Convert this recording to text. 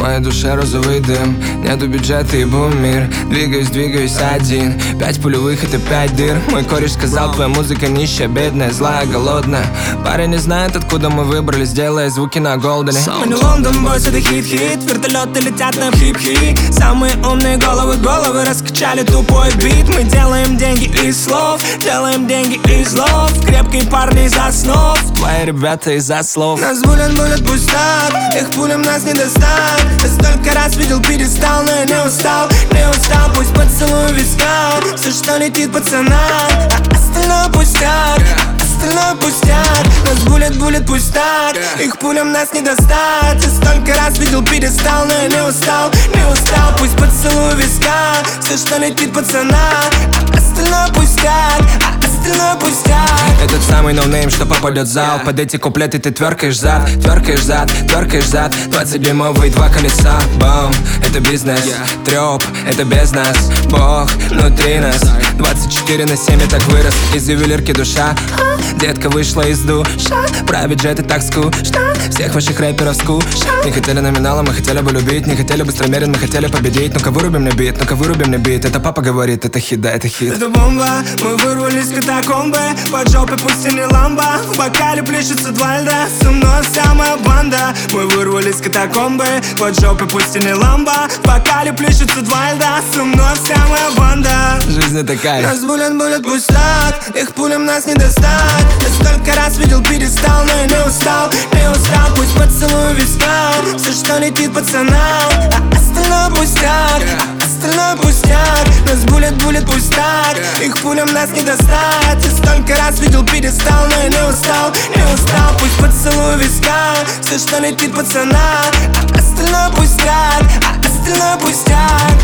моей душе розовый дым. Нету бюджета и бум-мир. Двигаюсь один. 5 пулевых, это 5 дыр. Мой кореш сказал, твоя музыка нищая, бедная, злая, голодная. Парень не знает, откуда мы выбрались, делая звуки на голдене. Мы не Лондон, бойс, это хит-хит. Вертолеты летят на хип-хи. Самые умные головы раскачали тупой бит. Мы делаем деньги из слов, делаем деньги из лов. Крепкие парни из основ, твои ребята из-за слов. Нас булят пусть так, их пулям нас не достать. Я столько раз видел пьедестал, но я не устал. Пусть поцелуй виска, все, что летит пацана, а остальное пустяк. Остальное пустяк. Нас булят пусть так, их пулям нас не достать. Я столько раз видел пьедестал, но я не устал. Пусть поцелуй виска, все, что летит пацана, а остальное пустяк. Этот самый ноунейм, что попадет в зал. Под эти куплеты ты тверкаешь зад. 20-дюймовые 2 колеса. Бам, это бизнес. Трёп, это без нас. Бог внутри нас. 24/7 я так вырос. Из ювелирки душа. Детка вышла из душа. Про бюджеты так скучно. Всех ваших рэперов скучно. Не хотели номинала, мы хотели бы любить. Не хотели быстромерен, мы хотели победить. Ну-ка выруби мне бит, Это папа говорит, это хит, да, это хит. Это бомба, мы вырвались в катакомбы. Под жопой пусть и не ламба. В бокале плещется 2 льда. Со мной вся моя банда. Мы вырвались в катакомбы. Под жопой пусть и не ламба. В бокале плещется 2 льда. Со мной вся моя банда. Жизнь такая. Нас булят пусть так, их пулям нас не достать. Я столько раз видел пьедестал, но я не устал. Пусть поцелуй виска, все, что летит пацанам, а остальное пустяк. Нас булят пусть так, их пулям нас не достать. Я столько раз видел пьедестал, но я не устал. Пусть поцелуй виска, все, что летит пацанам, а остальное пустяк.